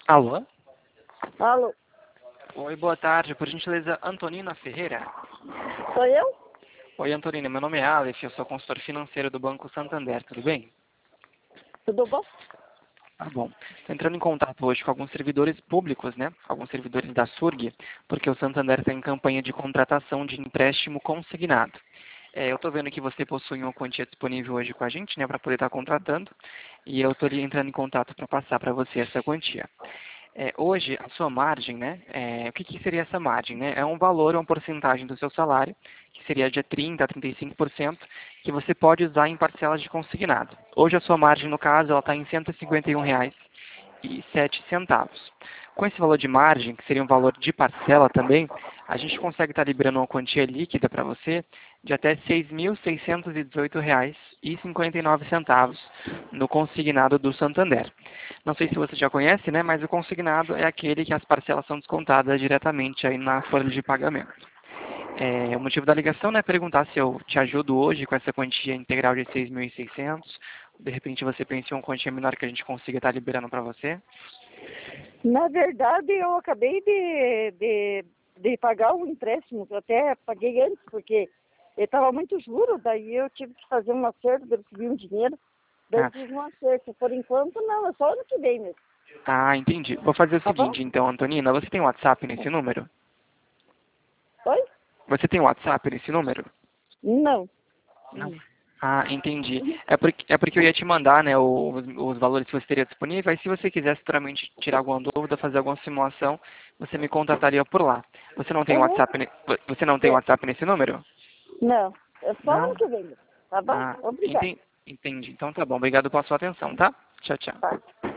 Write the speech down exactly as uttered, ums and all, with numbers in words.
Alô? Alô, Oi, boa tarde. Por gentileza, Antonina Ferreira. sou eu? Oi, Antonina. Meu nome é Aleph, eu sou consultor financeiro do Banco Santander. Tudo bem? Tudo bom? Tá bom. Estou entrando em contato hoje com alguns servidores públicos, né? Alguns servidores da SURG, porque o Santander está em campanha de contratação de empréstimo consignado. É, eu estou vendo que você possui uma quantia disponível hoje com a gente, né, para poder estar contratando, e eu estou entrando em contato para passar para você essa quantia. É, hoje, a sua margem, né, é, o que, que seria essa margem? Né? É um valor, uma porcentagem do seu salário, que seria de trinta por cento a trinta e cinco por cento, que você pode usar em parcelas de consignado. Hoje, a sua margem, no caso, ela está em cento e cinquenta e um reais e sete centavos. Com esse valor de margem, que seria um valor de parcela também, a gente consegue estar liberando uma quantia líquida para você de até seis mil seiscentos e dezoito reais e cinquenta e nove centavos no consignado do Santander. Não sei se você já conhece, né, mas o consignado é aquele que as parcelas são descontadas diretamente aí na folha de pagamento. É, o motivo da ligação né, é perguntar se eu te ajudo hoje com essa quantia integral de seis mil e seiscentos. De repente você pensa em uma quantia menor que a gente consiga estar liberando para você. Na verdade, eu acabei de, de, de pagar um empréstimo, que eu até paguei antes, porque ele estava muito juro, daí eu tive que fazer um acerto, eu recebi um dinheiro, daí eu Ah, fiz um acerto. Por enquanto, não, é só ano que vem mesmo. ah, entendi. Vou fazer o Tá bom? seguinte, então, Antonina. Você tem WhatsApp nesse número? Oi? Você tem WhatsApp nesse número? Não. Não. Ah, entendi. É porque, é porque eu ia te mandar, né, os, os valores que você teria disponível, aí se você quisesse futuramente tirar alguma dúvida, fazer alguma simulação, você me contataria por lá. Você não tem Uhum. WhatsApp, ne- você não tem É. WhatsApp nesse número? Não, é só ano Não? que vem mesmo. Tá bom? Ah, Obrigada. entendi. Entendi. Então tá bom. Obrigado pela sua atenção, tá? Tchau, tchau. Tá.